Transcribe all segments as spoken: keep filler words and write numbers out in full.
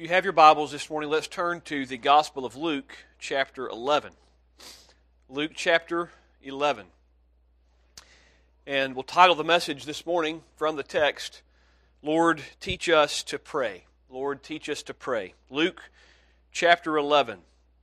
If you have your Bibles this morning, let's turn to the Gospel of Luke, chapter eleven. Luke, chapter eleven. And we'll title the message this morning from the text, Lord, Teach Us to Pray. Lord, Teach Us to Pray. Luke, chapter eleven,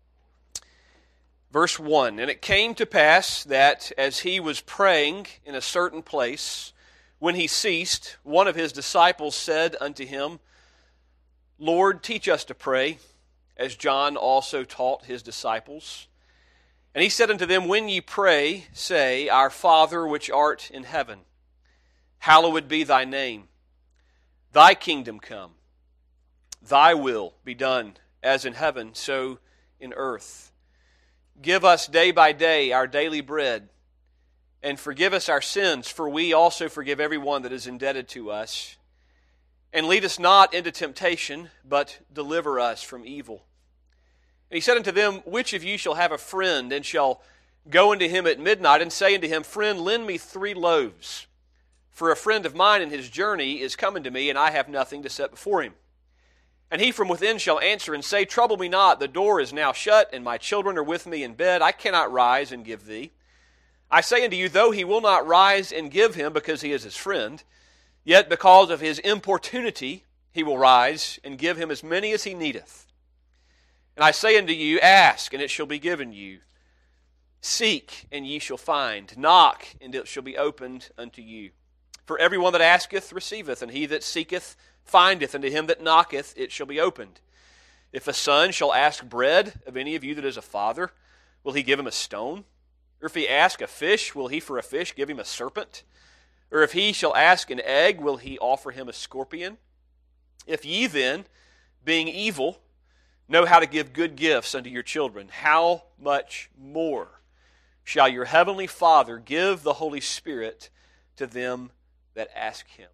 verse one. And it came to pass that as he was praying in a certain place, when he ceased, one of his disciples said unto him, Lord, teach us to pray, as John also taught his disciples. And he said unto them, When ye pray, say, Our Father which art in heaven, hallowed be thy name. Thy kingdom come. Thy will be done, as in heaven, so in earth. Give us day by day our daily bread, and forgive us our sins, for we also forgive everyone that is indebted to us. And lead us not into temptation, but deliver us from evil. And he said unto them, Which of you shall have a friend, and shall go unto him at midnight, and say unto him, Friend, lend me three loaves, for a friend of mine in his journey is coming to me, and I have nothing to set before him. And he from within shall answer and say, Trouble me not, the door is now shut, and my children are with me in bed, I cannot rise and give thee. I say unto you, though he will not rise and give him, because he is his friend, yet because of his importunity he will rise and give him as many as he needeth. And I say unto you, Ask, and it shall be given you. Seek, and ye shall find. Knock, and it shall be opened unto you. For everyone that asketh receiveth, and he that seeketh findeth, and to him that knocketh it shall be opened. If a son shall ask bread of any of you that is a father, will he give him a stone? Or if he ask a fish, will he for a fish give him a serpent? Or if he shall ask an egg, will he offer him a scorpion? If ye then, being evil, know how to give good gifts unto your children, how much more shall your heavenly Father give the Holy Spirit to them that ask him?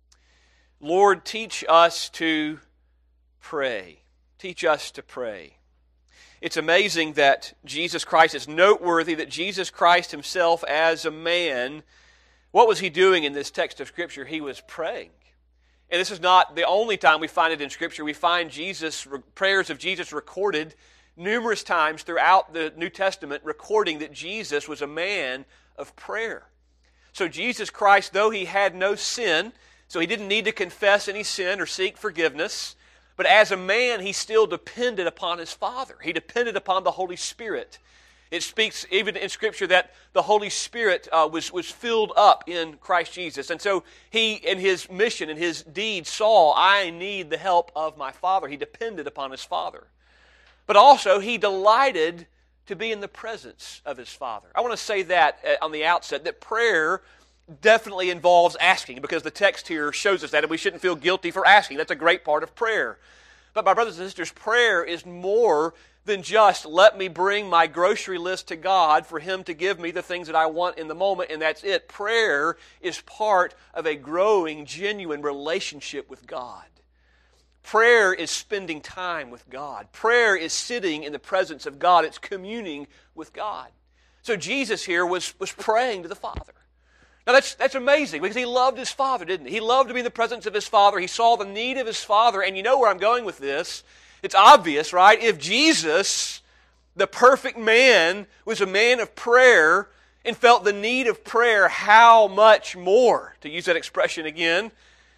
Lord, teach us to pray. Teach us to pray. It's amazing that Jesus Christ is noteworthy, that Jesus Christ himself as a man, what was he doing in this text of Scripture? He was praying. And this is not the only time we find it in Scripture. We find Jesus, prayers of Jesus recorded numerous times throughout the New Testament, recording that Jesus was a man of prayer. So Jesus Christ, though he had no sin, so he didn't need to confess any sin or seek forgiveness, but as a man, he still depended upon his Father. He depended upon the Holy Spirit. It speaks even in Scripture that the Holy Spirit uh, was, was filled up in Christ Jesus. And so he, in his mission, in his deed, saw, I need the help of my Father. He depended upon his Father. But also, he delighted to be in the presence of his Father. I want to say that on the outset, that prayer definitely involves asking, because the text here shows us that, and we shouldn't feel guilty for asking. That's a great part of prayer. But my brothers and sisters, prayer is more than just let me bring my grocery list to God for Him to give me the things that I want in the moment, and that's it. Prayer is part of a growing, genuine relationship with God. Prayer is spending time with God. Prayer is sitting in the presence of God. It's communing with God. So Jesus here was, was praying to the Father. Now that's, that's amazing, because he loved his Father, didn't he? He loved to be in the presence of his Father. He saw the need of his Father, and you know where I'm going with this. It's obvious, right? If Jesus, the perfect man, was a man of prayer and felt the need of prayer, how much more, to use that expression again,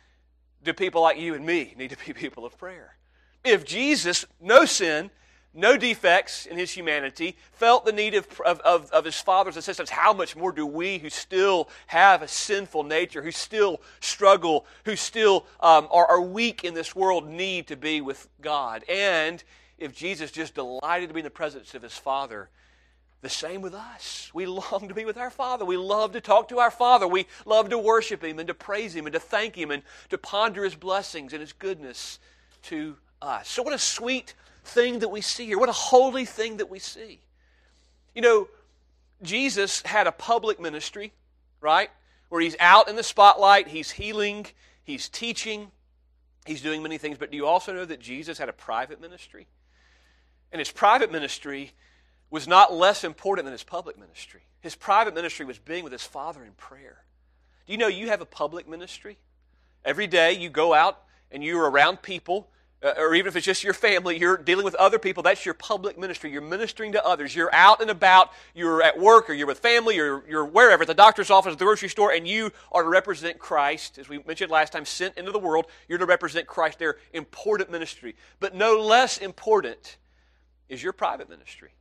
do people like you and me need to be people of prayer? If Jesus, no sin, no defects in his humanity, felt the need of, of, of, of his Father's assistance, how much more do we who still have a sinful nature, who still struggle, who still um, are, are weak in this world, need to be with God? And if Jesus just delighted to be in the presence of his Father, the same with us. We long to be with our Father. We love to talk to our Father. We love to worship Him and to praise Him and to thank Him and to ponder His blessings and His goodness to us. So what a sweet thing that we see here. What a holy thing that we see. You know, Jesus had a public ministry, right? Where He's out in the spotlight, He's healing, He's teaching, He's doing many things. But do you also know that Jesus had a private ministry? And His private ministry was not less important than His public ministry. His private ministry was being with His Father in prayer. Do you know you have a public ministry? Every day you go out and you're around people Uh, or even if it's just your family, you're dealing with other people, that's your public ministry. You're ministering to others. You're out and about, you're at work, or you're with family, or you're wherever, at the doctor's office, at the grocery store, and you are to represent Christ. As we mentioned last time, sent into the world, you're to represent Christ. They're important ministry. But no less important is your private ministry.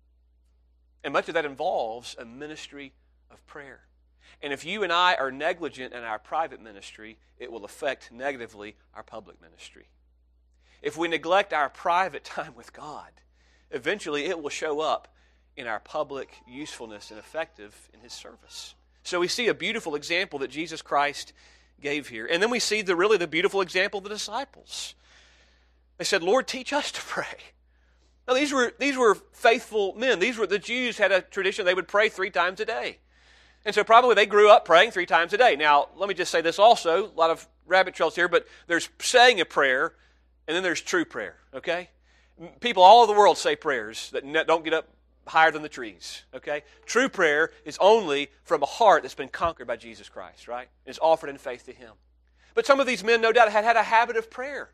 And much of that involves a ministry of prayer. And if you and I are negligent in our private ministry, it will affect negatively our public ministry. If we neglect our private time with God, eventually it will show up in our public usefulness and effective in His service. So we see a beautiful example that Jesus Christ gave here. And then we see the really the beautiful example of the disciples. They said, Lord, teach us to pray. Now these were, these were faithful men. These were the Jews had a tradition they would pray three times a day. And so probably they grew up praying three times a day. Now, let me just say this also, a lot of rabbit trails here, but there's saying a prayer, and then there's true prayer, okay? People all over the world say prayers that don't get up higher than the trees, okay? True prayer is only from a heart that's been conquered by Jesus Christ, right? It's offered in faith to Him. But some of these men, no doubt, had had a habit of prayer.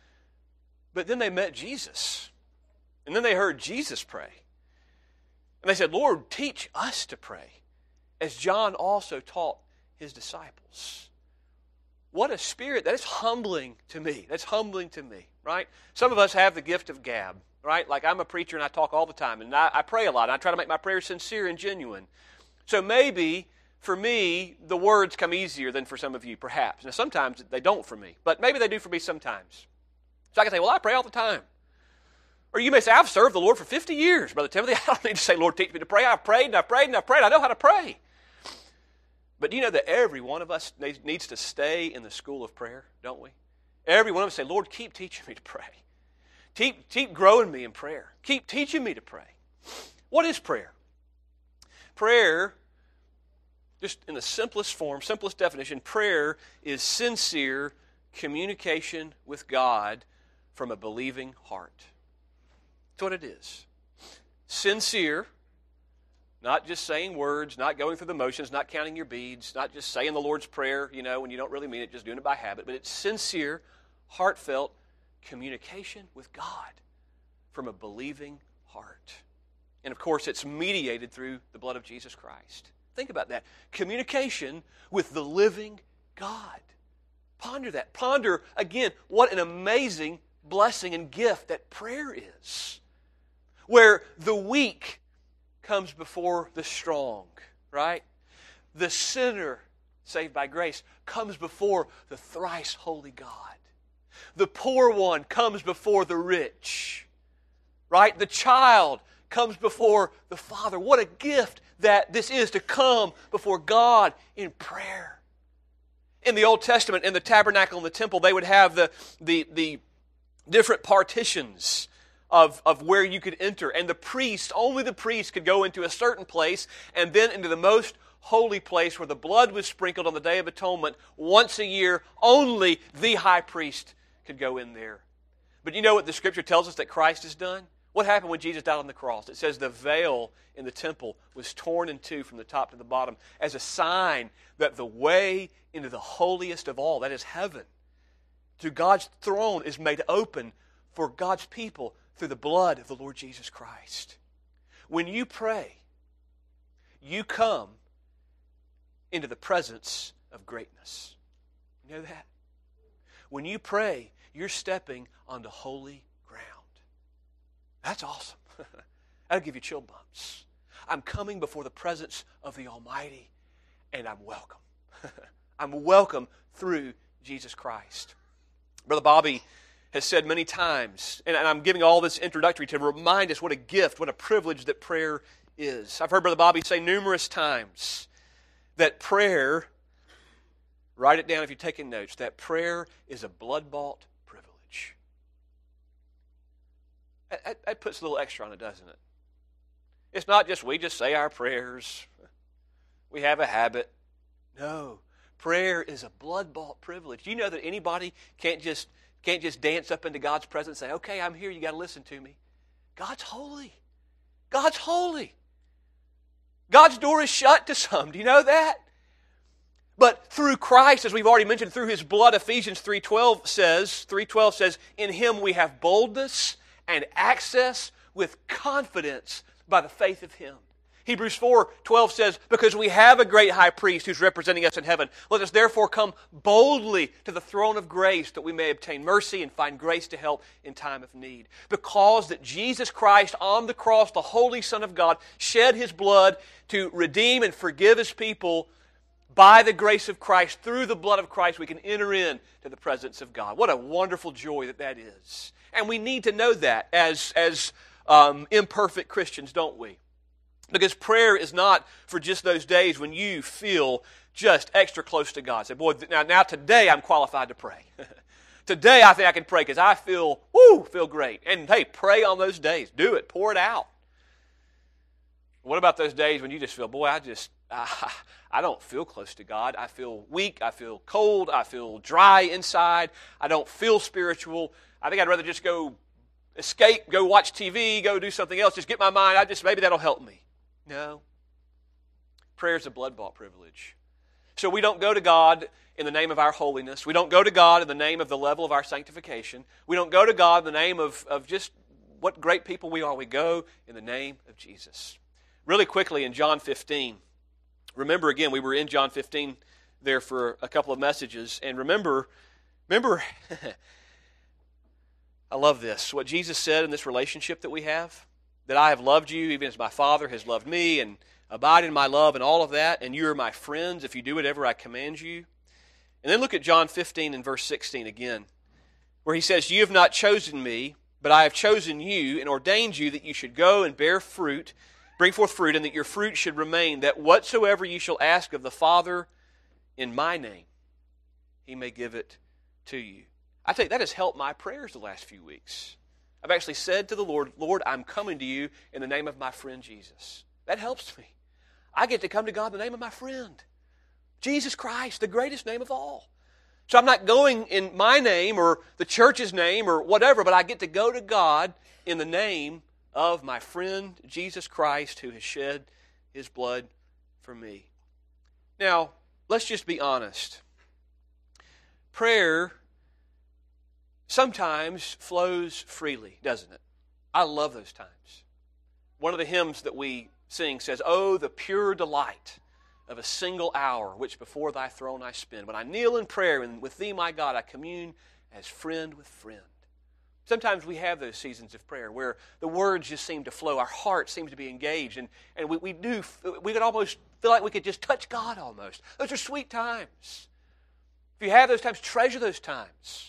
But then they met Jesus. And then they heard Jesus pray. And they said, Lord, teach us to pray, as John also taught his disciples. What a spirit. That is humbling to me. That's humbling to me, right? Some of us have the gift of gab, right? Like I'm a preacher and I talk all the time, and I, I pray a lot. And I try to make my prayers sincere and genuine. So maybe, for me, the words come easier than for some of you, perhaps. Now, sometimes they don't for me, but maybe they do for me sometimes. So I can say, well, I pray all the time. Or you may say, I've served the Lord for fifty years, Brother Timothy. I don't need to say, Lord, teach me to pray. I've prayed and I've prayed and I've prayed. I know how to pray. But do you know that every one of us needs to stay in the school of prayer, don't we? Every one of us say, Lord, keep teaching me to pray. Keep, keep growing me in prayer. Keep teaching me to pray. What is prayer? Prayer, just in the simplest form, simplest definition, prayer is sincere communication with God from a believing heart. That's what it is. Sincere, not just saying words, not going through the motions, not counting your beads, not just saying the Lord's Prayer, you know, when you don't really mean it, just doing it by habit, but it's sincere, heartfelt communication with God from a believing heart. And of course, it's mediated through the blood of Jesus Christ. Think about that. Communication with the living God. Ponder that. Ponder, again, what an amazing blessing and gift that prayer is. Where the weak comes before the strong, right? The sinner, saved by grace, comes before the thrice holy God. The poor one comes before the rich, right? The child comes before the Father. What a gift that this is, to come before God in prayer. In the Old Testament, in the tabernacle and the temple, they would have the, the, the different partitions Of, of where you could enter. And the priest, only the priest could go into a certain place and then into the most holy place where the blood was sprinkled on the Day of Atonement once a year. Only the high priest could go in there. But you know what the Scripture tells us that Christ has done? What happened when Jesus died on the cross? It says the veil in the temple was torn in two from the top to the bottom as a sign that the way into the holiest of all, that is heaven, to God's throne, is made open for God's people through the blood of the Lord Jesus Christ. When you pray, you come into the presence of greatness. You know that? When you pray, you're stepping onto holy ground. That's awesome. That'll give you chill bumps. I'm coming before the presence of the Almighty, and I'm welcome. I'm welcome through Jesus Christ. Brother Bobby has said many times, and I'm giving all this introductory to remind us what a gift, what a privilege that prayer is. I've heard Brother Bobby say numerous times that prayer, write it down if you're taking notes, that prayer is a blood-bought privilege. That, that puts a little extra on it, doesn't it? It's not just we just say our prayers. We have a habit. No, prayer is a blood-bought privilege. Do you know that anybody can't just Can't just dance up into God's presence and say, okay, I'm here, you got to listen to me. God's holy. God's holy. God's door is shut to some. Do you know that? But through Christ, as we've already mentioned, through His blood, Ephesians three twelve says, three twelve says, in Him we have boldness and access with confidence by the faith of Him. Hebrews four twelve says, because we have a great high priest who's representing us in heaven, let us therefore come boldly to the throne of grace that we may obtain mercy and find grace to help in time of need. Because that Jesus Christ on the cross, the Holy Son of God, shed His blood to redeem and forgive His people. By the grace of Christ, through the blood of Christ, we can enter into the presence of God. What a wonderful joy that that is. And we need to know that as, as um, imperfect Christians, don't we? Because prayer is not for just those days when you feel just extra close to God. Say, boy, now, now today I'm qualified to pray. Today I think I can pray because I feel, whoo, feel great. And hey, pray on those days. Do it. Pour it out. What about those days when you just feel, boy, I just, I, I don't feel close to God. I feel weak. I feel cold. I feel dry inside. I don't feel spiritual. I think I'd rather just go escape, go watch T V, go do something else, just get my mind. I just, maybe that'll help me. No. Prayer is a blood-bought privilege. So we don't go to God in the name of our holiness. We don't go to God in the name of the level of our sanctification. We don't go to God in the name of, of just what great people we are. We go in the name of Jesus. Really quickly in John fifteen. Remember again, we were in John fifteen there for a couple of messages. And remember, remember, I love this, what Jesus said in this relationship that we have. That I have loved you even as my Father has loved me, and abide in my love and all of that, and you are my friends if you do whatever I command you. And then look at John fifteen and verse sixteen again, where He says, you have not chosen me, but I have chosen you and ordained you that you should go and bear fruit, bring forth fruit, and that your fruit should remain, that whatsoever you shall ask of the Father in my name, He may give it to you. I tell you, that has helped my prayers the last few weeks. I've actually said to the Lord, Lord, I'm coming to you in the name of my friend Jesus. That helps me. I get to come to God in the name of my friend, Jesus Christ, the greatest name of all. So I'm not going in my name or the church's name or whatever, but I get to go to God in the name of my friend Jesus Christ who has shed His blood for me. Now, let's just be honest. Prayer sometimes flows freely, doesn't it? I love those times. One of the hymns that we sing says, oh, the pure delight of a single hour, which before thy throne I spend. When I kneel in prayer, and with thee, my God, I commune as friend with friend. Sometimes we have those seasons of prayer where the words just seem to flow. Our heart seems to be engaged, and, and we, we do, we could almost feel like we could just touch God almost. Those are sweet times. If you have those times, treasure those times.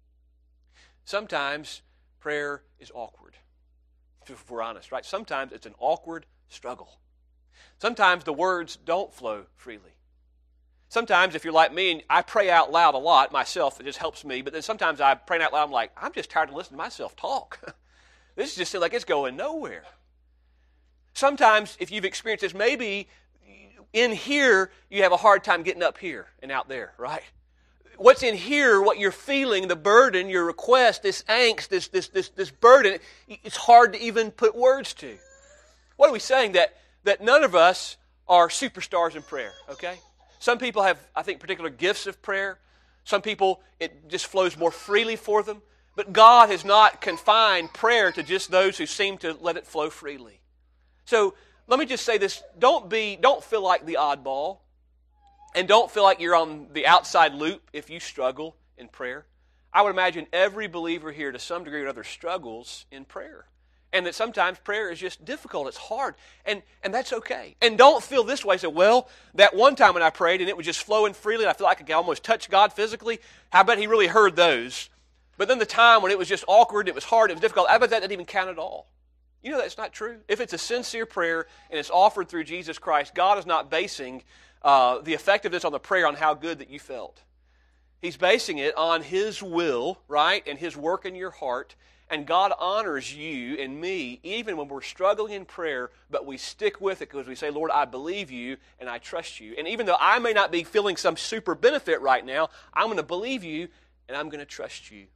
Sometimes prayer is awkward, if we're honest, right? Sometimes it's an awkward struggle. Sometimes the words don't flow freely. Sometimes if you're like me, and I pray out loud a lot myself, it just helps me, but then sometimes I pray out loud, I'm like, I'm just tired of listening to myself talk. This just seems like it's going nowhere. Sometimes, if you've experienced this, maybe in here you have a hard time getting up here and out there, right? What's in here, what you're feeling, the burden, your request, this angst, this, this, this, this burden, it's hard to even put words to. What are we saying? That, that none of us are superstars in prayer, okay? Some people have, I think, particular gifts of prayer. Some people, it just flows more freely for them. But God has not confined prayer to just those who seem to let it flow freely. So let me just say this. Don't be, don't feel like the oddball. And don't feel like you're on the outside loop if you struggle in prayer. I would imagine every believer here to some degree or other struggles in prayer. And that sometimes prayer is just difficult. It's hard. And, and that's okay. And don't feel this way. Say, well, that one time when I prayed and it was just flowing freely and I feel like I could almost touch God physically, how about He really heard those? But then the time when it was just awkward, it was hard, it was difficult, I bet that didn't even count at all. You know that's not true. If it's a sincere prayer and it's offered through Jesus Christ, God is not basing uh, the effectiveness on the prayer on how good that you felt. He's basing it on His will, right, and His work in your heart. And God honors you and me even when we're struggling in prayer, but we stick with it because we say, Lord, I believe you and I trust you. And even though I may not be feeling some super benefit right now, I'm going to believe you and I'm going to trust you.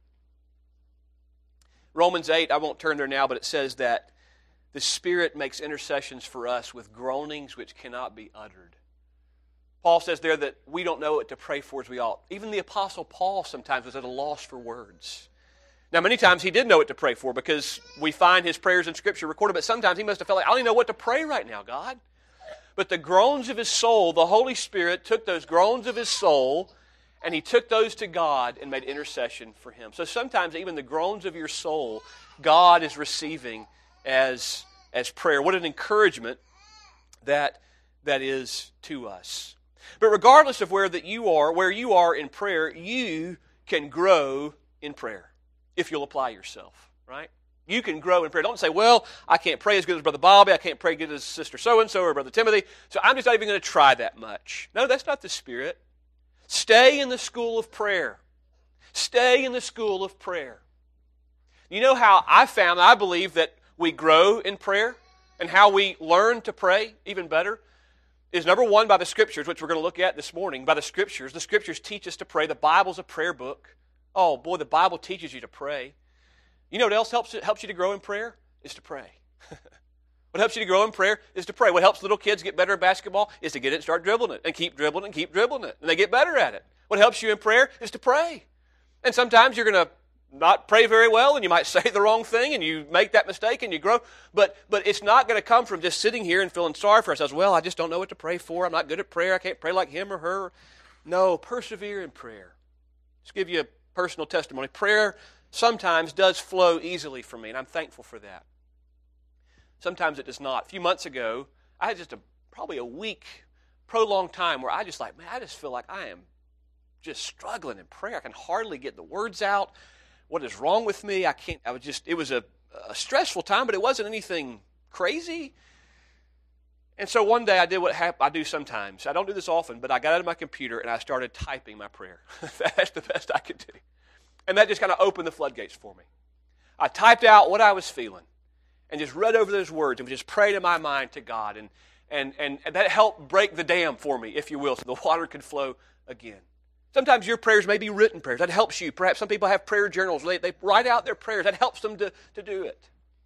Romans eight, I won't turn there now, but it says that the Spirit makes intercessions for us with groanings which cannot be uttered. Paul says there that we don't know what to pray for as we ought. Even the Apostle Paul sometimes was at a loss for words. Now, many times he did know what to pray for because we find his prayers in Scripture recorded, but sometimes he must have felt like, I don't even know what to pray right now, God. But the groans of his soul, the Holy Spirit took those groans of his soul and he took those to God and made intercession for him. So sometimes even the groans of your soul, God is receiving as, as prayer. What an encouragement that, that is to us. But regardless of where that you are, where you are in prayer, you can grow in prayer if you'll apply yourself, right? You can grow in prayer. Don't say, well, I can't pray as good as Brother Bobby. I can't pray as good as Sister so-and-so or Brother Timothy, so I'm just not even going to try that much. No, that's not the Spirit. Stay in the school of prayer. Stay in the school of prayer. You know how I found, I believe, that we grow in prayer and how we learn to pray even better is, number one, by the Scriptures, which we're going to look at this morning. By the Scriptures. The Scriptures teach us to pray. The Bible's a prayer book. Oh, boy, the Bible teaches you to pray. You know what else helps, helps you to grow in prayer? Is to pray. What helps you to grow in prayer is to pray. What helps little kids get better at basketball is to get it and start dribbling it and keep dribbling it and keep dribbling it. And they get better at it. What helps you in prayer is to pray. And sometimes you're going to not pray very well and you might say the wrong thing and you make that mistake and you grow. But but it's not going to come from just sitting here and feeling sorry for ourselves. Well, I just don't know what to pray for. I'm not good at prayer. I can't pray like him or her. No, persevere in prayer. Just give you a personal testimony. Prayer sometimes does flow easily for me, and I'm thankful for that. Sometimes it does not. A few months ago, I had just a probably a week, prolonged time where I just like, man, I just feel like I am just struggling in prayer. I can hardly get the words out. What is wrong with me? I can't, I was just, it was a, a stressful time, but it wasn't anything crazy. And so one day I did what hap- I do sometimes. I don't do this often, but I got out of my computer and I started typing my prayer. That's the best I could do. And that just kind of opened the floodgates for me. I typed out what I was feeling and just read over those words and just prayed in my mind to God. And, and, and, and that helped break the dam for me, if you will, so the water could flow again. Sometimes your prayers may be written prayers. That helps you. Perhaps some people have prayer journals. They, they write out their prayers. That helps them to, to do it.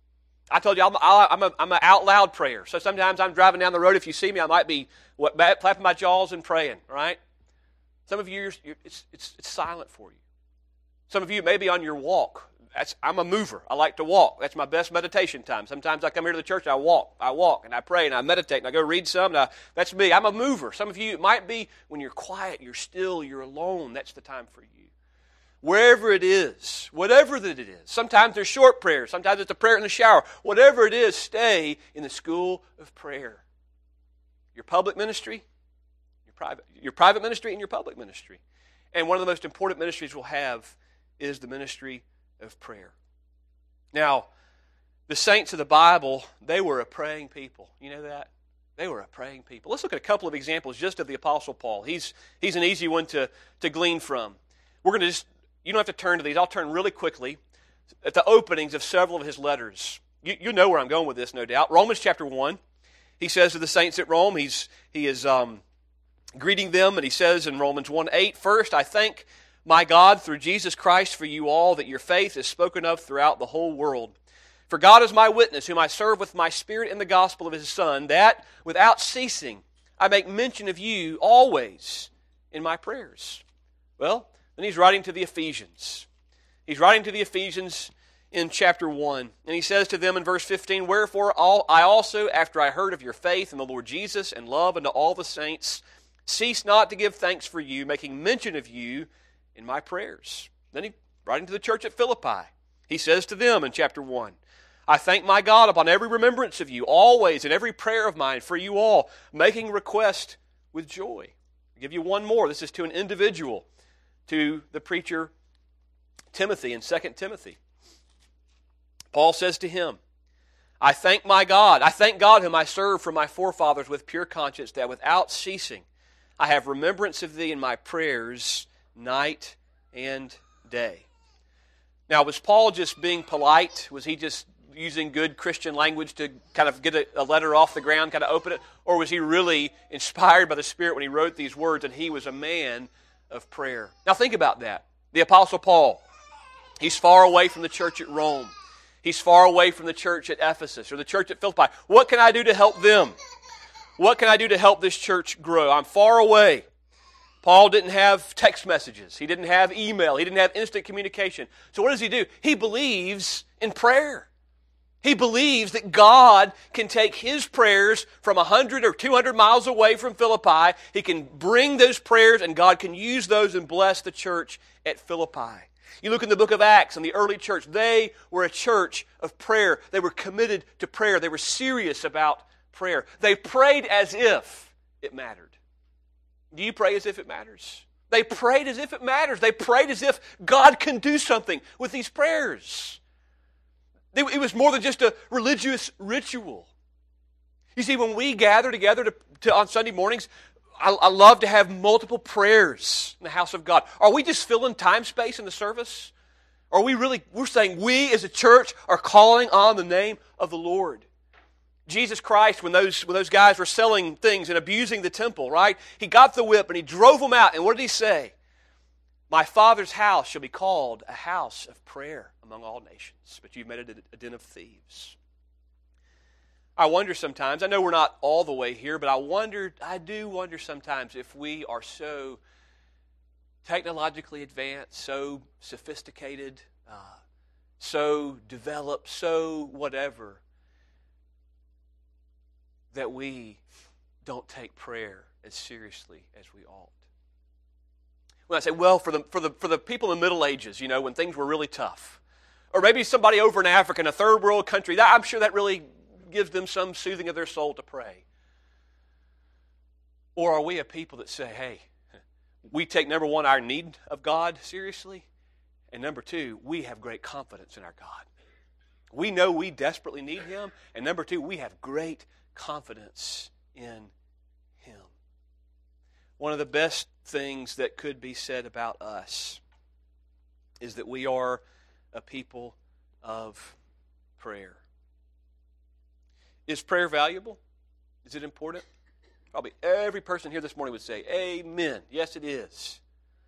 I told you I'm, I'm, a, I'm an out loud prayer. So sometimes I'm driving down the road. If you see me, I might be what, clapping my jaws and praying, right? Some of you, you're, you're, it's, it's, it's silent for you. Some of you may be on your walk. That's, I'm a mover. I like to walk. That's my best meditation time. Sometimes I come here to the church and I walk. I walk and I pray and I meditate and I go read some. And I, that's me. I'm a mover. Some of you, it might be when you're quiet, you're still, you're alone. That's the time for you. Wherever it is, whatever that it is. Sometimes there's short prayers. Sometimes it's a prayer in the shower. Whatever it is, stay in the school of prayer. Your public ministry, your private, your private ministry and your public ministry. And one of the most important ministries we'll have is the ministry of prayer. Now, the saints of the Bible, they were a praying people. You know that? They were a praying people. Let's look at a couple of examples just of the Apostle Paul. He's, he's an easy one to, to glean from. We're going to just, you don't have to turn to these. I'll turn really quickly at the openings of several of his letters. You, you know where I'm going with this, no doubt. Romans chapter one, he says to the saints at Rome, he's, he is um, greeting them, and he says in Romans one eight, First, I thank my God, through Jesus Christ, for you all, that your faith is spoken of throughout the whole world. For God is my witness, whom I serve with my spirit in the gospel of his Son, that without ceasing I make mention of you always in my prayers. Well, then he's writing to the Ephesians. He's writing to the Ephesians in chapter one. And he says to them in verse fifteen, Wherefore all, I also, after I heard of your faith in the Lord Jesus and love unto all the saints, cease not to give thanks for you, making mention of you in my prayers. Then he, writing to the church at Philippi, he says to them in chapter one, I thank my God upon every remembrance of you, always in every prayer of mine for you all, making request with joy. I'll give you one more. This is to an individual, to the preacher Timothy in Second Timothy. Paul says to him, I thank my God, I thank God whom I serve from my forefathers with pure conscience, that without ceasing I have remembrance of thee in my prayers night and day. Now, was Paul just being polite? Was he just using good Christian language to kind of get a, a letter off the ground, kind of open it? Or was he really inspired by the Spirit when he wrote these words, and he was a man of prayer? Now, think about that. The Apostle Paul, he's far away from the church at Rome. He's far away from the church at Ephesus or the church at Philippi. What can I do to help them? What can I do to help this church grow? I'm far away. Paul didn't have text messages. He didn't have email. He didn't have instant communication. So what does he do? He believes in prayer. He believes that God can take his prayers from one hundred or two hundred miles away from Philippi. He can bring those prayers and God can use those and bless the church at Philippi. You look in the book of Acts and the early church, they were a church of prayer. They were committed to prayer. They were serious about prayer. They prayed as if it mattered. Do you pray as if it matters? They prayed as if it matters. They prayed as if God can do something with these prayers. It was more than just a religious ritual. You see, when we gather together to, to, on Sunday mornings, I, I love to have multiple prayers in the house of God. Are we just filling time space in the service? Are we really, we're saying we as a church are calling on the name of the Lord. Jesus Christ, when those, when those guys were selling things and abusing the temple, right? He got the whip and he drove them out. And what did he say? My Father's house shall be called a house of prayer among all nations, but you've made it a den of thieves. I wonder sometimes, I know we're not all the way here, but I wonder, I do wonder sometimes if we are so technologically advanced, so sophisticated, uh, so developed, so whatever, that we don't take prayer as seriously as we ought. When I say, well, for the, for the, for the people in the Middle Ages, you know, when things were really tough, or maybe somebody over in Africa, in a third world country, that, I'm sure that really gives them some soothing of their soul to pray. Or are we a people that say, hey, we take, number one, our need of God seriously, and number two, we have great confidence in our God. We know we desperately need Him, and number two, we have great confidence in Him. One of the best things that could be said about us is that we are a people of prayer. Is prayer valuable? Is it important? Probably every person here this morning would say, amen. Yes, it is.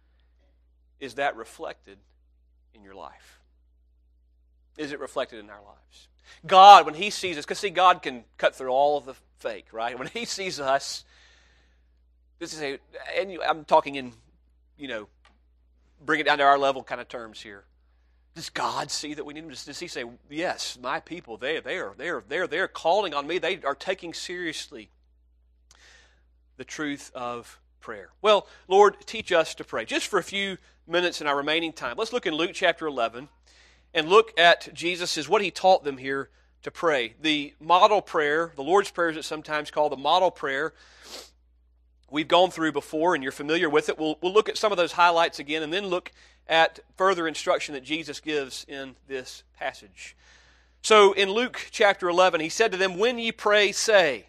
Is that reflected in your life? Is it reflected in our lives? God, when He sees us, because see, God can cut through all of the fake, right? When He sees us, this is a, and I'm talking in, you know, bring it down to our level kind of terms here. Does God see that we need Him? Does He say, yes, my people, they, they are, they are, they are, they are calling on me. They are taking seriously the truth of prayer. Well, Lord, teach us to pray. Just for a few minutes in our remaining time, let's look in Luke chapter eleven and look at Jesus' what He taught them here to pray. The model prayer, the Lord's Prayer is it's sometimes called the model prayer, we've gone through before and you're familiar with it. We'll, we'll look at some of those highlights again and then look at further instruction that Jesus gives in this passage. So in Luke chapter eleven, He said to them, when ye pray, say,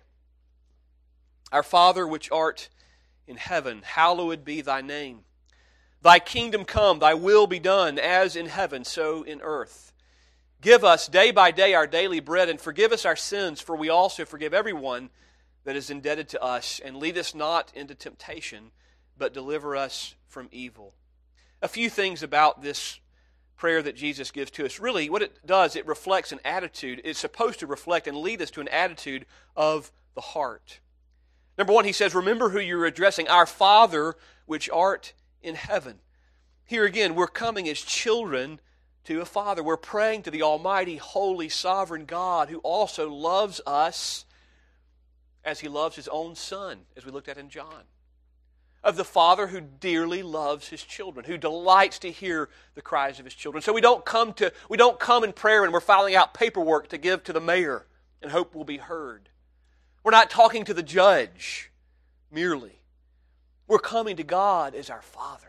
Our Father which art in heaven, hallowed be Thy name. Thy kingdom come, Thy will be done, as in heaven, so in earth. Give us day by day our daily bread, and forgive us our sins, for we also forgive everyone that is indebted to us. And lead us not into temptation, but deliver us from evil. A few things about this prayer that Jesus gives to us. Really, what it does, it reflects an attitude. It's supposed to reflect and lead us to an attitude of the heart. Number one, He says, remember who you're addressing, our Father which art in heaven. Here again, we're coming as children to a Father. We're praying to the Almighty, Holy, Sovereign God who also loves us as He loves His own Son, as we looked at in John. Of the Father who dearly loves His children, who delights to hear the cries of His children. So we don't come to we don't come in prayer and we're filing out paperwork to give to the mayor and hope we'll be heard. We're not talking to the judge merely. We're coming to God as our Father.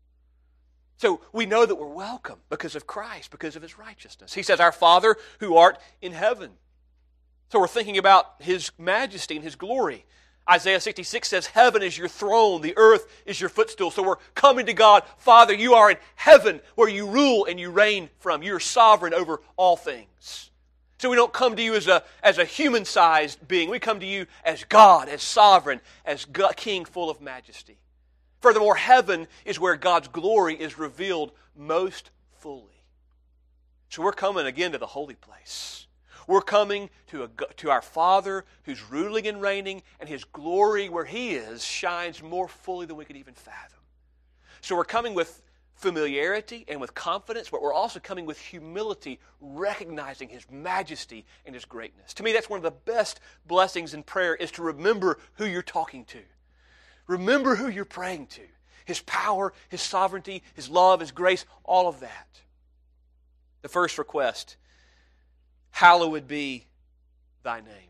So we know that we're welcome because of Christ, because of His righteousness. He says, our Father who art in heaven. So we're thinking about His majesty and His glory. Isaiah sixty-six says, heaven is your throne, the earth is your footstool. So we're coming to God, Father, you are in heaven where you rule and you reign from. You're sovereign over all things. So we don't come to you as a, as a human-sized being. We come to you as God, as sovereign, as God, King full of majesty. Furthermore, heaven is where God's glory is revealed most fully. So we're coming again to the holy place. We're coming to, a, to our Father who's ruling and reigning, and His glory where He is shines more fully than we could even fathom. So we're coming with familiarity and with confidence, but we're also coming with humility, recognizing His majesty and His greatness. To me, that's one of the best blessings in prayer, is to remember who you're talking to. Remember who you're praying to. His power, His sovereignty, His love, His grace, all of that. The first request, hallowed be Thy name.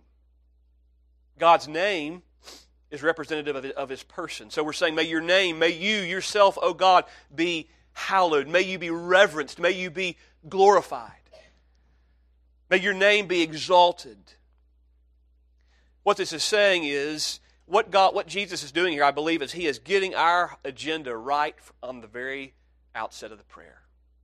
God's name is representative of, of His person. So we're saying, may your name, may you yourself, O God, be hallowed. May you be reverenced. May you be glorified. May your name be exalted. What this is saying is, what God, what Jesus is doing here, I believe, is He is getting our agenda right on the very outset of the prayer.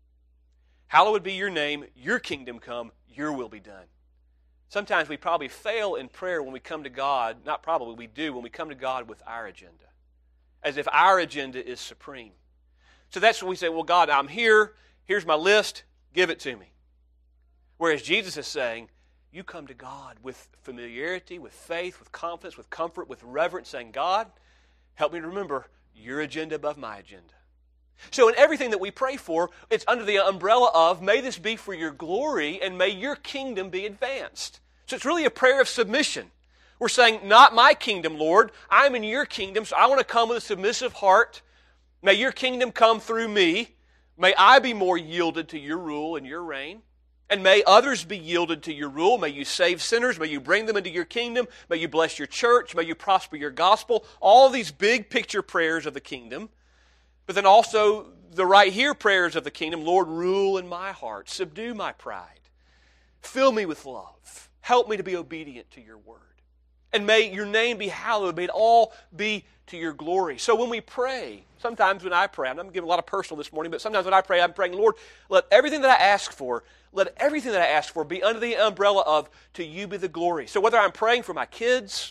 Hallowed be your name, your kingdom come, your will be done. Sometimes we probably fail in prayer when we come to God, not probably, we do, when we come to God with our agenda, as if our agenda is supreme. So that's when we say, well, God, I'm here, here's my list, give it to me. Whereas Jesus is saying, you come to God with familiarity, with faith, with confidence, with comfort, with reverence, saying, God, help me to remember your agenda above my agenda. So in everything that we pray for, it's under the umbrella of, may this be for your glory and may your kingdom be advanced. So it's really a prayer of submission. We're saying, not my kingdom, Lord. I'm in your kingdom, so I want to come with a submissive heart. May your kingdom come through me. May I be more yielded to your rule and your reign. And may others be yielded to your rule. May you save sinners. May you bring them into your kingdom. May you bless your church. May you prosper your gospel. All these big picture prayers of the kingdom. But then also the right here prayers of the kingdom. Lord, rule in my heart. Subdue my pride. Fill me with love. Help me to be obedient to your word. And may your name be hallowed. May it all be to your glory. So when we pray, sometimes when I pray, I'm not giving a lot of personal this morning, but sometimes when I pray, I'm praying, Lord, let everything that I ask for, let everything that I ask for be under the umbrella of, to you be the glory. So whether I'm praying for my kids,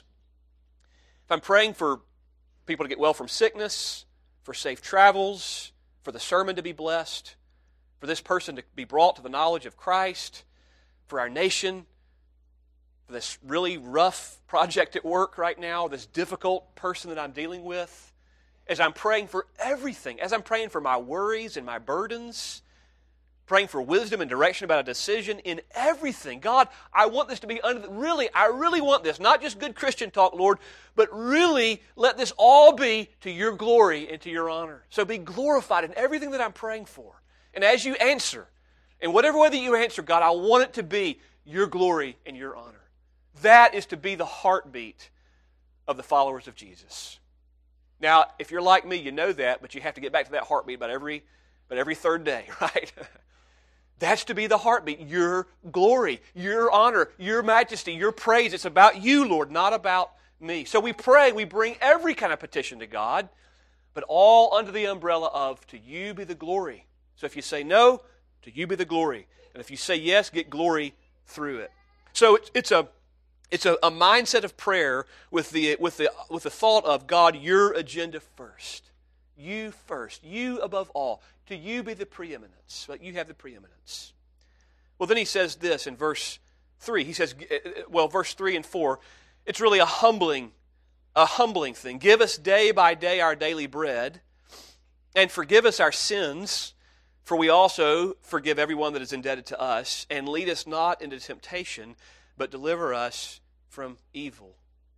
if I'm praying for people to get well from sickness, for safe travels, for the sermon to be blessed, for this person to be brought to the knowledge of Christ, for our nation, for this really rough project at work right now, this difficult person that I'm dealing with, as I'm praying for everything, as I'm praying for my worries and my burdens, praying for wisdom and direction about a decision, in everything, God, I want this to be, under, really, I really want this, not just good Christian talk, Lord, but really let this all be to your glory and to your honor. So be glorified in everything that I'm praying for. And as you answer, in whatever way that you answer, God, I want it to be your glory and your honor. That is to be the heartbeat of the followers of Jesus. Now, if you're like me, you know that, but you have to get back to that heartbeat about every, about every third day, right? That's to be the heartbeat. Your glory, your honor, your majesty, your praise. It's about you, Lord, not about me. So we pray, we bring every kind of petition to God, but all under the umbrella of, to you be the glory. So if you say no, to you be the glory. And if you say yes, get glory through it. So it's, it's a It's a, a mindset of prayer with the, with, the, with the thought of, God, your agenda first. You first. You above all. To you be the preeminence. But you have the preeminence. Well, then he says this in verse three. He says, well, verse three and four, it's really a humbling, a humbling thing. Give us day by day our daily bread, and forgive us our sins, for we also forgive everyone that is indebted to us, and lead us not into temptation, but deliver us from evil.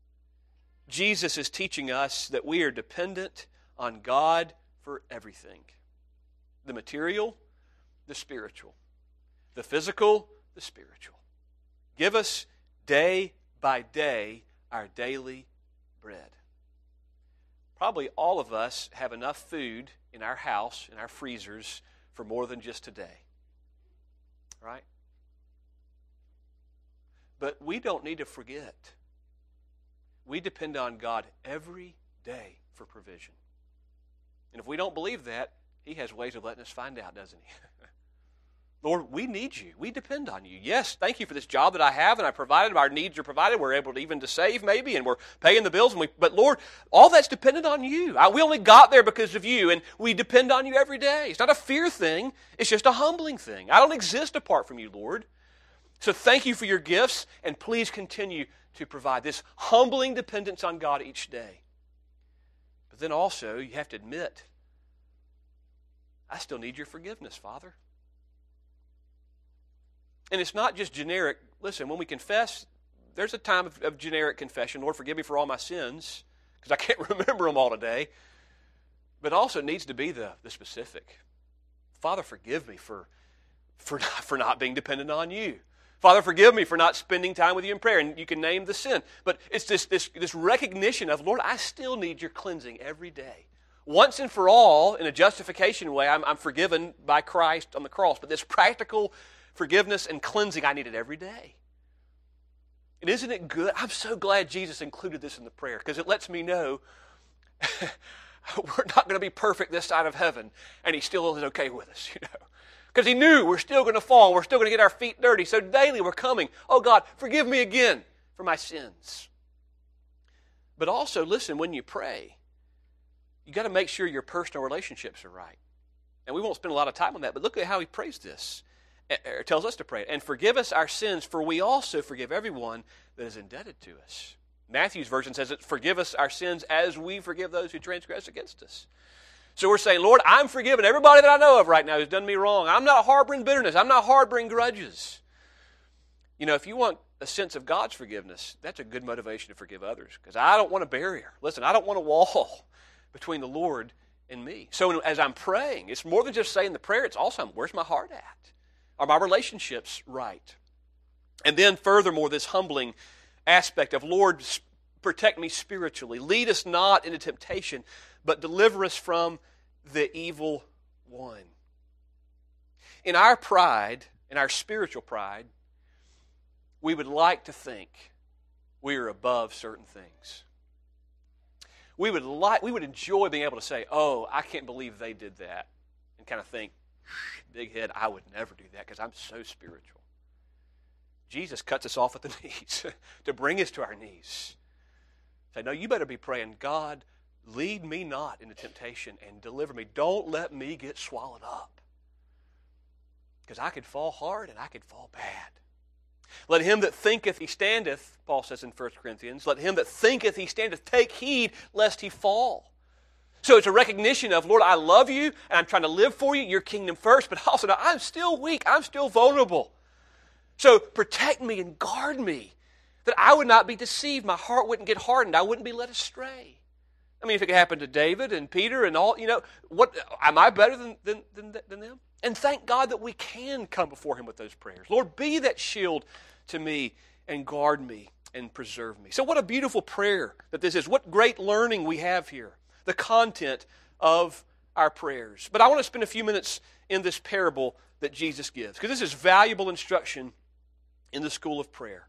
Jesus is teaching us that we are dependent on God for everything. The material, the spiritual. The physical, the spiritual. Give us day by day our daily bread. Probably all of us have enough food in our house, in our freezers, for more than just today. Right? But we don't need to forget. We depend on God every day for provision. And if we don't believe that, He has ways of letting us find out, doesn't He? Lord, we need you. We depend on you. Yes, thank you for this job that I have, and I provided. Our needs are provided. We're able to even to save, maybe, and we're paying the bills. And we, but Lord, all that's dependent on you. I, we only got there because of you, and we depend on you every day. It's not a fear thing. It's just a humbling thing. I don't exist apart from you, Lord. So thank you for your gifts, and please continue to provide this humbling dependence on God each day. But then also, you have to admit, I still need your forgiveness, Father. And it's not just generic. Listen, when we confess, there's a time of, of generic confession. Lord, forgive me for all my sins, because I can't remember them all today. But also it needs to be the, the specific. Father, forgive me for, for, not, for not being dependent on you. Father, forgive me for not spending time with you in prayer. And you can name the sin. But it's this, this, this recognition of, Lord, I still need your cleansing every day. Once and for all, in a justification way, I'm, I'm forgiven by Christ on the cross. But this practical forgiveness and cleansing, I need it every day. And isn't it good? I'm so glad Jesus included this in the prayer, because it lets me know we're not going to be perfect this side of heaven, and he still is okay with us, you know. Because he knew we're still going to fall, we're still going to get our feet dirty. So daily we're coming, oh God, forgive me again for my sins. But also, listen, when you pray, you got to make sure your personal relationships are right. And we won't spend a lot of time on that, but look at how he prays this. It tells us to pray. And forgive us our sins, for we also forgive everyone that is indebted to us. Matthew's version says it, forgive us our sins as we forgive those who transgress against us. So we're saying, Lord, I'm forgiving everybody that I know of right now who's done me wrong. I'm not harboring bitterness. I'm not harboring grudges. You know, if you want a sense of God's forgiveness, that's a good motivation to forgive others, because I don't want a barrier. Listen, I don't want a wall between the Lord and me. So as I'm praying, it's more than just saying the prayer. It's also, where's my heart at? Are my relationships right? And then furthermore, this humbling aspect of, Lord, protect me spiritually. Lead us not into temptation, but deliver us from the evil one. In our pride, in our spiritual pride, we would like to think we are above certain things. We would like, we would enjoy being able to say, oh, I can't believe they did that, and kind of think, big head, I would never do that because I'm so spiritual. Jesus cuts us off at the knees to bring us to our knees. Say, no, you better be praying, God, lead me not into temptation and deliver me. Don't let me get swallowed up. Because I could fall hard and I could fall bad. Let him that thinketh he standeth, Paul says in First Corinthians, let him that thinketh he standeth take heed lest he fall. So it's a recognition of, Lord, I love you, and I'm trying to live for you, your kingdom first, but also, no, I'm still weak, I'm still vulnerable. So protect me and guard me, that I would not be deceived, my heart wouldn't get hardened, I wouldn't be led astray. I mean, if it could happen to David and Peter and all, you know, what am I better than, than, than, than them? And thank God that we can come before him with those prayers. Lord, be that shield to me and guard me and preserve me. So what a beautiful prayer that this is. What great learning we have here. The content of our prayers. But I want to spend a few minutes in this parable that Jesus gives, because this is valuable instruction in the school of prayer.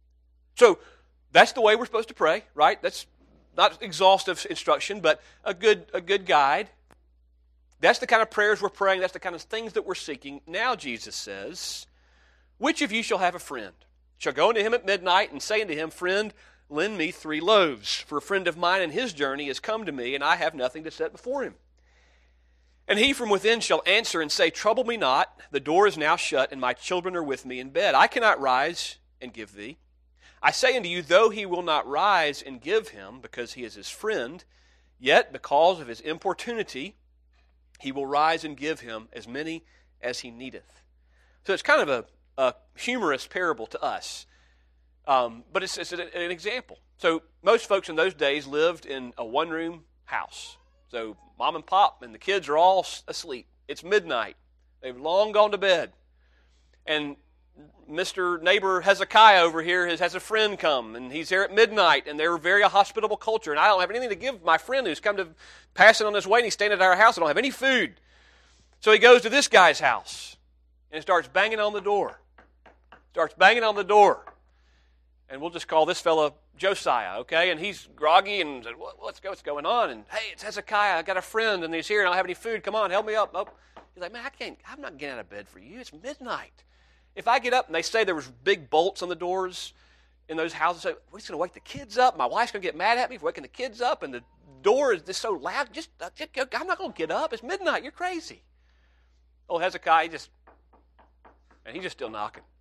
So that's the way we're supposed to pray, right? That's not exhaustive instruction, but a good, a good guide. That's the kind of prayers we're praying. That's the kind of things that we're seeking. Now Jesus says, which of you shall have a friend? Shall go unto him at midnight and say unto him, Friend, lend me three loaves, for a friend of mine in his journey has come to me, and I have nothing to set before him. And he from within shall answer and say, Trouble me not, the door is now shut, and my children are with me in bed. I cannot rise and give thee. I say unto you, though he will not rise and give him, because he is his friend, yet because of his importunity, he will rise and give him as many as he needeth. So it's kind of a, a humorous parable to us. Um, but it's, it's an, an example. So most folks in those days lived in a one-room house. So mom and pop and the kids are all asleep. It's midnight. They've long gone to bed. And Mister Neighbor Hezekiah over here has, has a friend come, and he's here at midnight, and they're a very hospitable culture, and I don't have anything to give my friend who's come to pass it on his way, and he's staying at our house. I don't have any food. So he goes to this guy's house and starts banging on the door. Starts banging on the door. And we'll just call this fella Josiah, okay? And he's groggy and said, what's, what's going on? And, hey, it's Hezekiah. I got a friend, and he's here, and I don't have any food. Come on, help me up. Oh. He's like, man, I can't, I'm not getting out of bed for you. It's midnight. If I get up, and they say there was big bolts on the doors in those houses, so we're just going to wake the kids up. My wife's going to get mad at me for waking the kids up, and the door is just so loud. Just, just I'm not going to get up. It's midnight. You're crazy. Oh, Hezekiah, he just, and he's just still knocking.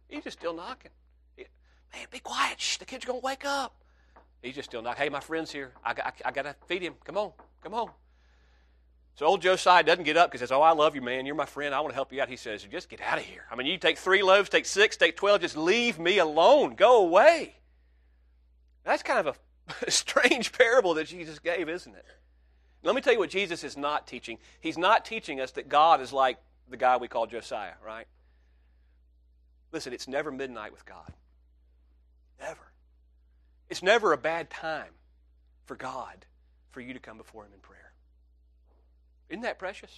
He's just still knocking. He, Man, be quiet. Shh, the kids are going to wake up. He's just still knocking. Hey, my friend's here. I, I, I got to feed him. Come on. Come on. So old Josiah doesn't get up because he says, oh, I love you, man. You're my friend. I want to help you out. He says, just get out of here. I mean, you take three loaves, take six, take twelve. Just leave me alone. Go away. That's kind of a strange parable that Jesus gave, isn't it? Let me tell you what Jesus is not teaching. He's not teaching us that God is like the guy we call Josiah, right? Listen, it's never midnight with God. Never. It's never a bad time for God for you to come before Him in prayer. Isn't that precious?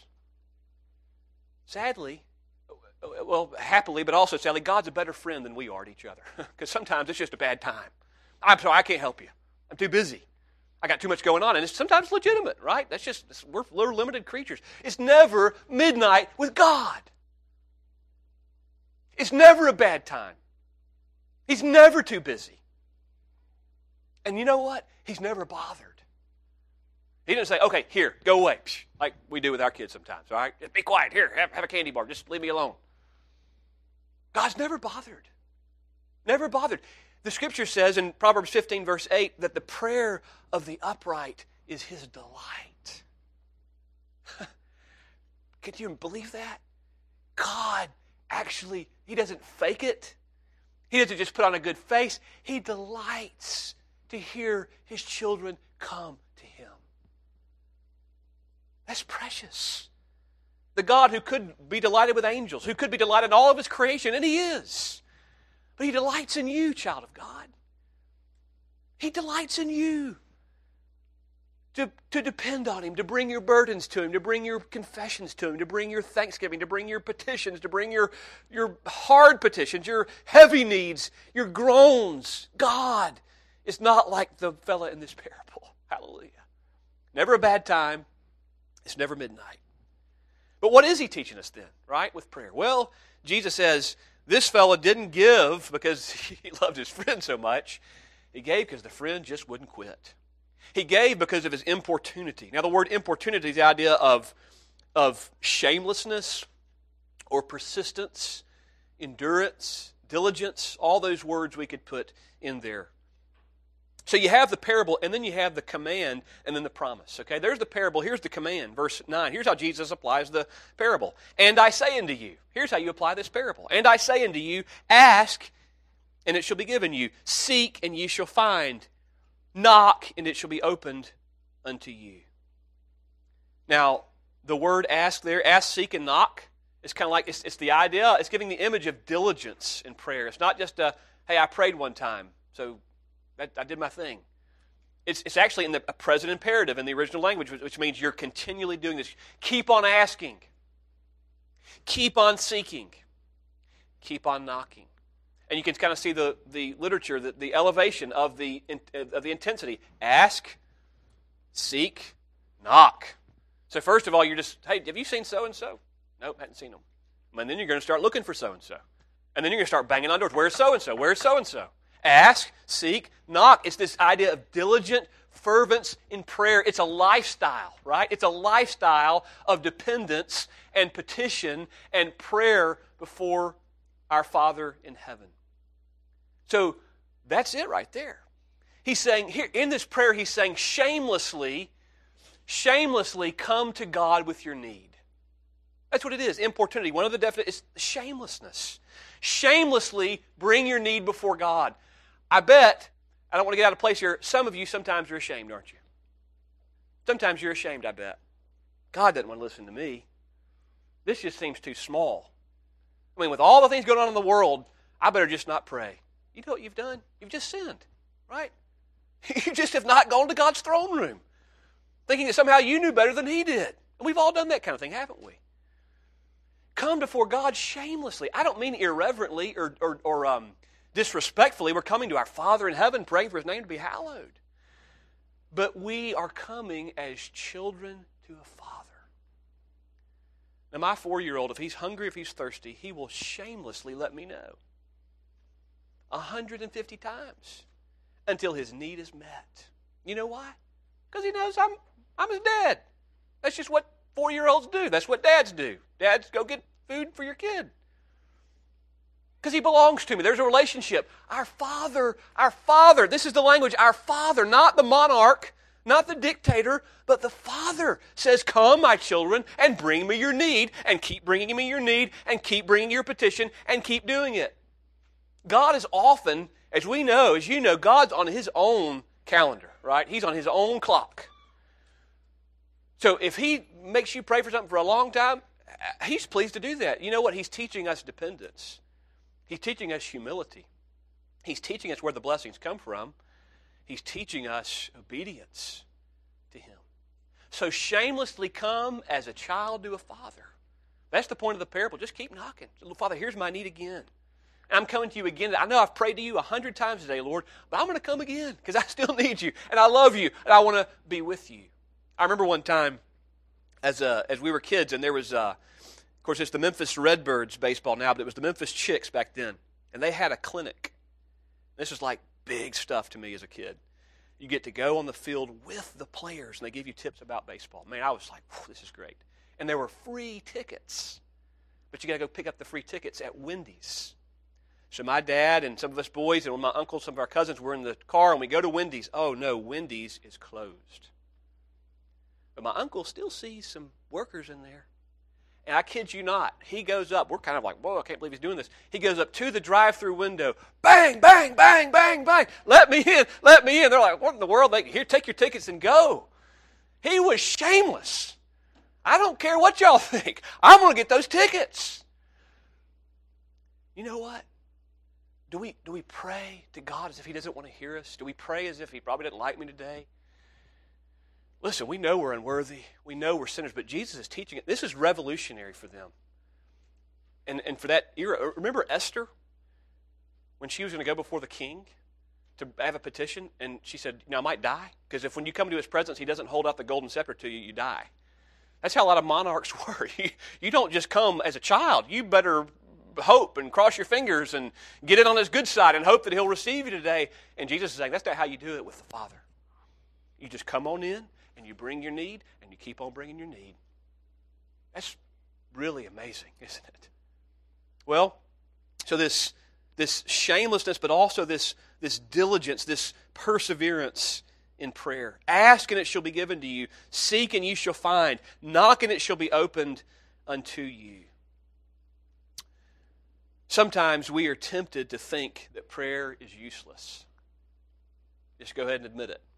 Sadly, well, happily, but also sadly, God's a better friend than we are to each other. Because sometimes it's just a bad time. I'm sorry, I can't help you. I'm too busy. I got too much going on. And it's sometimes legitimate, right? That's just, we're, we're limited creatures. It's never midnight with God. It's never a bad time. He's never too busy. And you know what? He's never bothered. He didn't say, okay, here, go away, like we do with our kids sometimes, all right? Just be quiet. Here, have, have a candy bar. Just leave me alone. God's never bothered. Never bothered. The Scripture says in Proverbs fifteen, verse eight, that the prayer of the upright is His delight. Can you believe that? God actually, He doesn't fake it. He doesn't just put on a good face. He delights to hear His children come to Him. That's precious. The God who could be delighted with angels, who could be delighted in all of His creation, and He is. But He delights in you, child of God. He delights in you. To, to depend on Him, to bring your burdens to Him, to bring your confessions to Him, to bring your thanksgiving, to bring your petitions, to bring your, your hard petitions, your heavy needs, your groans. God is not like the fella in this parable. Hallelujah. Never a bad time. It's never midnight. But what is He teaching us then, right, with prayer? Well, Jesus says, this fella didn't give because he loved his friend so much. He gave because the friend just wouldn't quit. He gave because of his importunity. Now, the word importunity is the idea of, of shamelessness or persistence, endurance, diligence, all those words we could put in there. So you have the parable, and then you have the command, and then the promise. Okay, there's the parable. Here's the command, verse nine. Here's how Jesus applies the parable. And I say unto you, here's how you apply this parable. And I say unto you, ask, and it shall be given you. Seek, and ye shall find. Knock, and it shall be opened unto you. Now, the word ask there, ask, seek, and knock, it's kind of like, it's, it's the idea, it's giving the image of diligence in prayer. It's not just a, hey, I prayed one time, so that, I did my thing. It's, it's actually in the a present imperative in the original language, which means you're continually doing this. Keep on asking. Keep on seeking. Keep on knocking. And you can kind of see the, the literature, the, the elevation of the, of the intensity. Ask, seek, knock. So first of all, you're just, hey, have you seen so-and-so? Nope, hadn't seen them. And then you're going to start looking for so-and-so. And then you're going to start banging on doors. Where's so-and-so? Where's so-and-so? Ask, seek, knock. It's this idea of diligent fervence in prayer. It's a lifestyle, right? It's a lifestyle of dependence and petition and prayer before our Father in heaven. So that's it right there. He's saying, here in this prayer, he's saying, shamelessly, shamelessly come to God with your need. That's what it is, importunity. One of the definitions is shamelessness. Shamelessly bring your need before God. I bet, I don't want to get out of place here, some of you sometimes are ashamed, aren't you? Sometimes you're ashamed, I bet. God doesn't want to listen to me. This just seems too small. I mean, with all the things going on in the world, I better just not pray. You know what you've done? You've just sinned, right? You just have not gone to God's throne room, thinking that somehow you knew better than He did. And we've all done that kind of thing, haven't we? Come before God shamelessly. I don't mean irreverently or, or, or um, disrespectfully. We're coming to our Father in heaven, praying for His name to be hallowed. But we are coming as children to a Father. Now, my four-year-old, if he's hungry, if he's thirsty, he will shamelessly let me know. one hundred fifty times until his need is met. You know why? Because he knows I'm, I'm his dad. That's just what four-year-olds do. That's what dads do. Dads, go get food for your kid. Because he belongs to me. There's a relationship. Our Father, our Father. This is the language. Our Father, not the monarch, not the dictator, but the Father says, come, my children, and bring me your need, and keep bringing me your need, and keep bringing your petition, and keep doing it. God is often, as we know, as you know, God's on his own calendar, right? He's on his own clock. So if he makes you pray for something for a long time, he's pleased to do that. You know what? He's teaching us dependence. He's teaching us humility. He's teaching us where the blessings come from. He's teaching us obedience to him. So shamelessly come as a child to a father. That's the point of the parable. Just keep knocking. Father, here's my need again. And I'm coming to you again. I know I've prayed to you a hundred times today, Lord, but I'm going to come again because I still need you, and I love you, and I want to be with you. I remember one time as uh, as we were kids, and there was, uh, of course, it's the Memphis Redbirds baseball now, but it was the Memphis Chicks back then, and they had a clinic. This was like big stuff to me as a kid. You get to go on the field with the players, and they give you tips about baseball. Man, I was like, this is great. And there were free tickets, but you got to go pick up the free tickets at Wendy's. So my dad and some of us boys and my uncle, some of our cousins were in the car, and we go to Wendy's. Oh, no, Wendy's is closed. But my uncle still sees some workers in there. And I kid you not, he goes up. We're kind of like, whoa, I can't believe he's doing this. He goes up to the drive-through window. Bang, bang, bang, bang, bang. Let me in, let me in. They're like, what in the world? They, here, take your tickets and go. He was shameless. I don't care what y'all think. I'm going to get those tickets. You know what? Do we, do we pray to God as if he doesn't want to hear us? Do we pray as if he probably didn't like me today? Listen, we know we're unworthy. We know we're sinners, but Jesus is teaching it. This is revolutionary for them. And, and for that era, remember Esther? When she was going to go before the king to have a petition, and she said, you know, I might die, because if when you come to his presence, he doesn't hold out the golden scepter to you, you die. That's how a lot of monarchs were. You, you don't just come as a child. You better hope and cross your fingers and get it on his good side and hope that he'll receive you today. And Jesus is saying, that's not how you do it with the Father. You just come on in and you bring your need and you keep on bringing your need. That's really amazing, isn't it? Well, so this, this shamelessness, but also this, this diligence, this perseverance in prayer. Ask and it shall be given to you. Seek and you shall find. Knock and it shall be opened unto you. Sometimes we are tempted to think that prayer is useless. Just go ahead and admit it.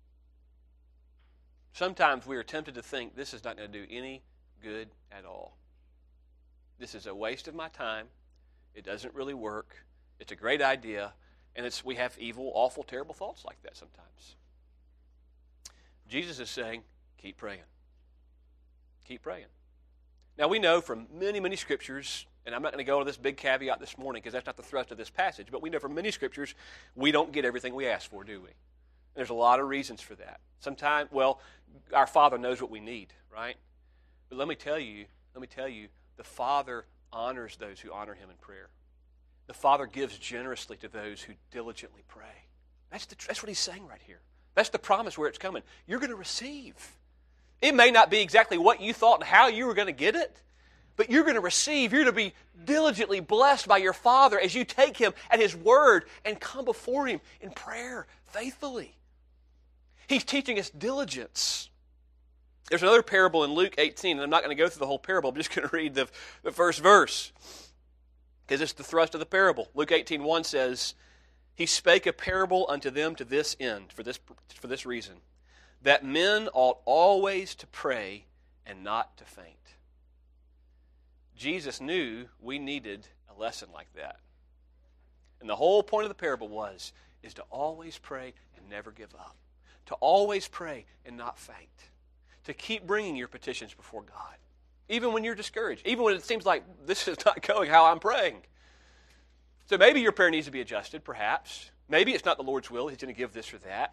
Sometimes we are tempted to think this is not going to do any good at all. This is a waste of my time. It doesn't really work. It's a great idea. And it's we have evil, awful, terrible thoughts like that sometimes. Jesus is saying, keep praying. Keep praying. Now we know from many, many scriptures, and I'm not going to go to this big caveat this morning because that's not the thrust of this passage, but we know from many scriptures we don't get everything we ask for, do we? There's a lot of reasons for that. Sometimes, well, our Father knows what we need, right? But let me tell you, let me tell you, the Father honors those who honor him in prayer. The Father gives generously to those who diligently pray. That's, the, that's what he's saying right here. That's the promise where it's coming. You're going to receive. It may not be exactly what you thought and how you were going to get it, but you're going to receive. You're going to be diligently blessed by your Father as you take him at his word and come before him in prayer faithfully. He's teaching us diligence. There's another parable in Luke eighteen, and I'm not going to go through the whole parable. I'm just going to read the, the first verse because it's the thrust of the parable. Luke eighteen one says, he spake a parable unto them to this end, for this, for this reason, that men ought always to pray and not to faint. Jesus knew we needed a lesson like that. And the whole point of the parable was, is to always pray and never give up. To always pray and not faint. To keep bringing your petitions before God. Even when you're discouraged. Even when it seems like this is not going how I'm praying. So maybe your prayer needs to be adjusted, perhaps. Maybe it's not the Lord's will. He's going to give this or that.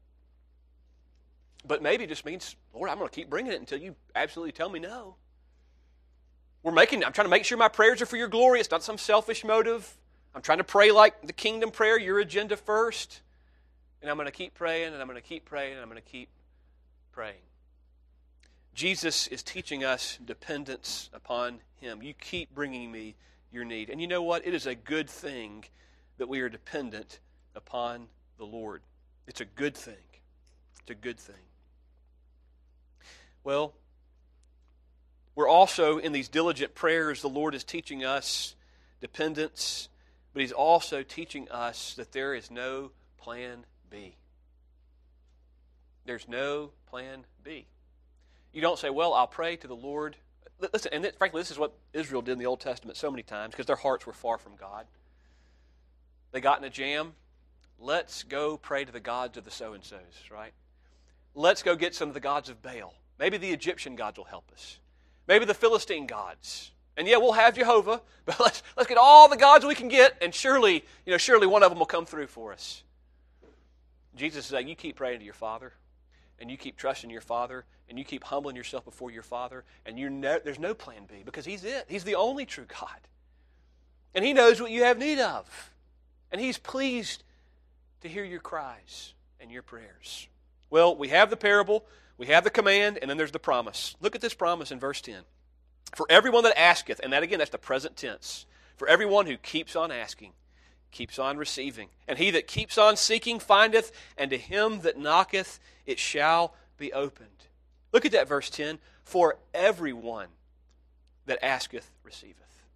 But maybe it just means, Lord, I'm going to keep bringing it until you absolutely tell me no. We're making, I'm trying to make sure my prayers are for your glory. It's not some selfish motive. I'm trying to pray like the kingdom prayer, your agenda first. And I'm going to keep praying, and I'm going to keep praying, and I'm going to keep praying. Jesus is teaching us dependence upon him. You keep bringing me your need. And you know what? It is a good thing that we are dependent upon the Lord. It's a good thing. It's a good thing. Well, we're also, in these diligent prayers, the Lord is teaching us dependence, but He's also teaching us that there is no plan B. There's no plan B. You don't say, well, I'll pray to the Lord. Listen, and frankly, this is what Israel did in the Old Testament so many times because their hearts were far from God. They got in a jam. Let's go pray to the gods of the so-and-sos, right? Let's go get some of the gods of Baal. Maybe the Egyptian gods will help us. Maybe the Philistine gods. And yeah, we'll have Jehovah, but let's let's get all the gods we can get, and surely, you know, surely one of them will come through for us. Jesus is saying, you keep praying to your Father, and you keep trusting your Father, and you keep humbling yourself before your Father, and you ne- there's no plan B, because He's it. He's the only true God. And He knows what you have need of. And He's pleased to hear your cries and your prayers. Well, we have the parable, we have the command, and then there's the promise. Look at this promise in verse ten. For everyone that asketh, and that again, that's the present tense. For everyone who keeps on asking, keeps on receiving. And he that keeps on seeking findeth, and to him that knocketh it shall be opened. Look at that verse ten. For everyone that asketh receiveth.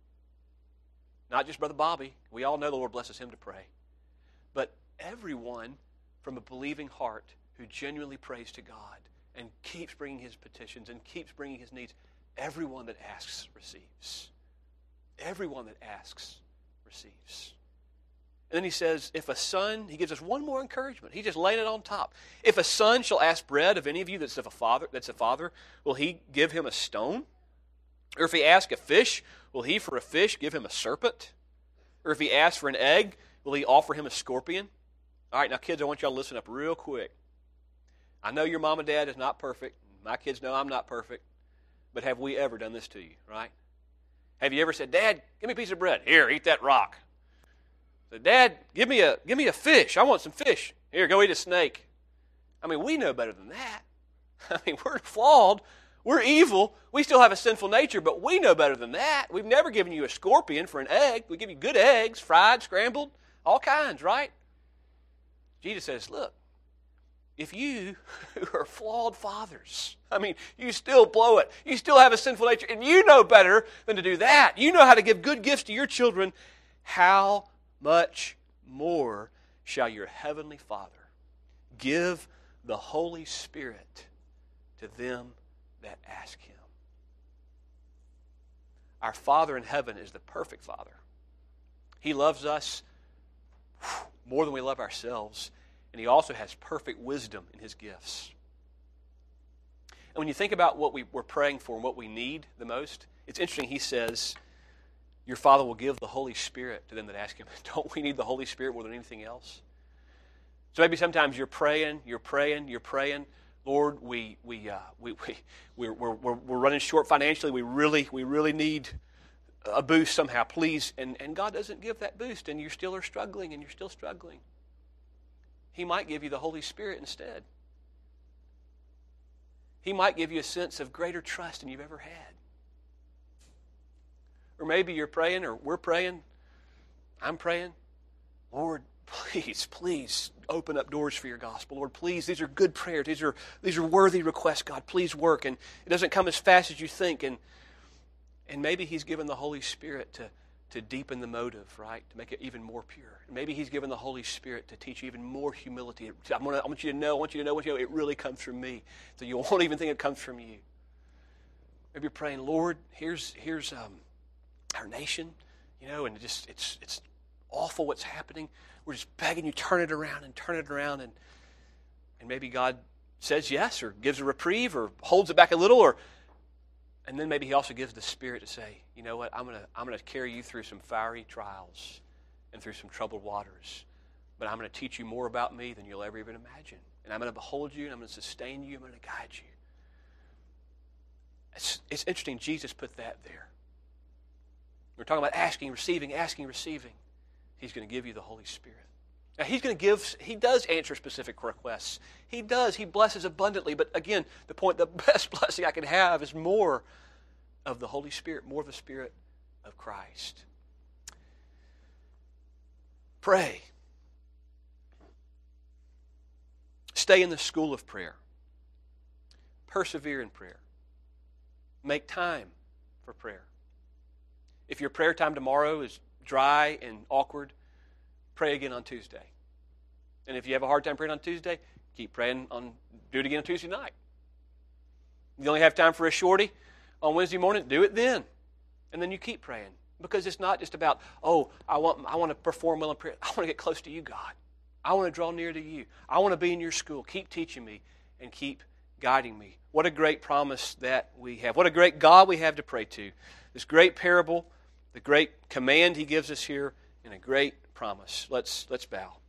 Not just Brother Bobby. We all know the Lord blesses him to pray. But everyone from a believing heart who genuinely prays to God and keeps bringing his petitions and keeps bringing his needs. Everyone that asks receives. Everyone that asks receives. And then he says, if a son, he gives us one more encouragement. He's just laying it on top. If a son shall ask bread of any of you that's of a father, that's a father, will he give him a stone? Or if he ask a fish, will he for a fish give him a serpent? Or if he asks for an egg, will he offer him a scorpion? All right, now kids, I want y'all to listen up real quick. I know your mom and dad is not perfect. My kids know I'm not perfect. But have we ever done this to you, right? Have you ever said, Dad, give me a piece of bread. Here, eat that rock. So, Dad, give me a give me a fish. I want some fish. Here, go eat a snake. I mean, we know better than that. I mean, we're flawed. We're evil. We still have a sinful nature, but we know better than that. We've never given you a scorpion for an egg. We give you good eggs, fried, scrambled, all kinds, right? Jesus says, look, if you who are flawed fathers, I mean, you still blow it. You still have a sinful nature, and you know better than to do that. You know how to give good gifts to your children. How much more shall your heavenly Father give the Holy Spirit to them that ask Him? Our Father in heaven is the perfect Father. He loves us more than we love ourselves. And He also has perfect wisdom in His gifts. And when you think about what we, we're praying for and what we need the most, it's interesting. He says, your Father will give the Holy Spirit to them that ask Him. Don't we need the Holy Spirit more than anything else? So maybe sometimes you're praying, you're praying, you're praying. Lord, we we uh, we we we're, we're we're running short financially. We really we really need a boost somehow, please. And and God doesn't give that boost, and you still are struggling, and you're still struggling. He might give you the Holy Spirit instead. He might give you a sense of greater trust than you've ever had. Or maybe you're praying, or we're praying, I'm praying, Lord, please, please open up doors for your gospel. Lord, please, these are good prayers. These are these are worthy requests, God. Please work. And it doesn't come as fast as you think. And and maybe He's given the Holy Spirit to to deepen the motive, right? To make it even more pure. Maybe He's given the Holy Spirit to teach you even more humility. I want, to, I want you to know, I want you to know, I want you to know it really comes from me. So you won't even think it comes from you. Maybe you're praying, Lord, here's here's um, our nation, you know, and it just it's it's awful what's happening. We're just begging you, turn it around and turn it around. And, and maybe God says yes, or gives a reprieve, or holds it back a little, or and then maybe He also gives the Spirit to say, you know what, I'm going to I'm going to carry you through some fiery trials and through some troubled waters. But I'm going to teach you more about me than you'll ever even imagine. And I'm going to behold you, and I'm going to sustain you, I'm going to guide you. It's, it's interesting, Jesus put that there. We're talking about asking, receiving, asking, receiving. He's going to give you the Holy Spirit. Now, He's going to give, He does answer specific requests. He does. He blesses abundantly. But again, the point, the best blessing I can have is more of the Holy Spirit, more of the Spirit of Christ. Pray. Stay in the school of prayer. Persevere in prayer. Make time for prayer. If your prayer time tomorrow is dry and awkward, pray again on Tuesday. And if you have a hard time praying on Tuesday, keep praying on, do it again on Tuesday night. If you only have time for a shorty on Wednesday morning, do it then. And then you keep praying. Because it's not just about, oh, I want, I want to perform well in prayer. I want to get close to you, God. I want to draw near to you. I want to be in your school. Keep teaching me and keep guiding me. What a great promise that we have. What a great God we have to pray to. This great parable, the great command he gives us here, and a great promise. Let's, let's bow.